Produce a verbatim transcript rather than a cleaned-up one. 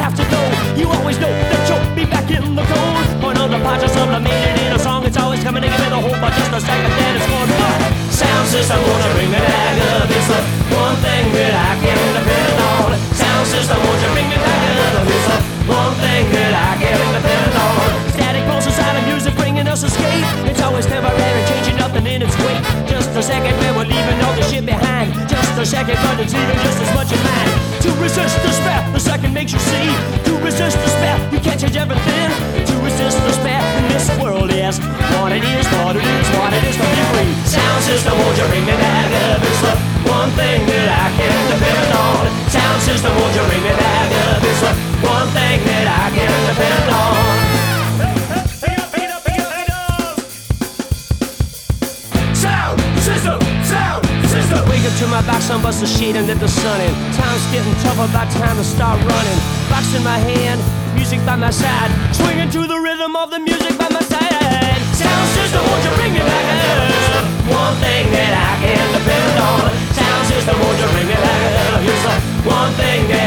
have to know. You always know that you'll be back in the cold. Point on the parts are sublimated in a song. It's always coming to give me the whole, but just a second, then it's gone. Sound system, won't you bring me back up? It's the one thing that I can depend on. Sound system, won't you bring me back up? It's the one thing that I can depend on. Static pulse inside of music, bringing us escape. It's always temporary, changing nothing in its weight. Just a second, where we're leaving all the shit behind. Just a second, but it's even just as much in mind. To resist despair, the second makes you see. To resist despair, you can't change everything. To resist despair in this world is what it is, what it is, what it is to be free. Sound system, won't you bring me back up? It's the one thing that I can depend on. Sound system, won't you bring me back up? It's the one thing that I can depend on. Sound system, sound system. Wake up to my back, sun bust the shade and let the sun in. Time's getting tough, about time to start running. Box in my hand, music by my side, swinging to the rhythm of the music by my side. Sound system, won't you bring me back up? One thing that I can depend on. Sound system, won't you bring me back up? It's the one thing that